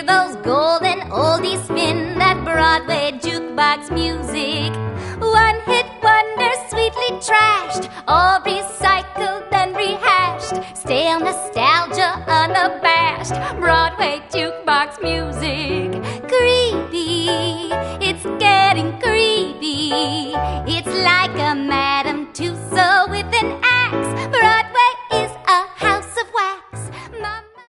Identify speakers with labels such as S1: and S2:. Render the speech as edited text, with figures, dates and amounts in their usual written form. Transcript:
S1: those golden oldies spin, that Broadway jukebox music. One hit wonder, sweetly trashed, all recycled and rehashed. Stale nostalgia unabashed, Broadway jukebox music. Creepy, it's getting creepy. It's like a Madame Tussauds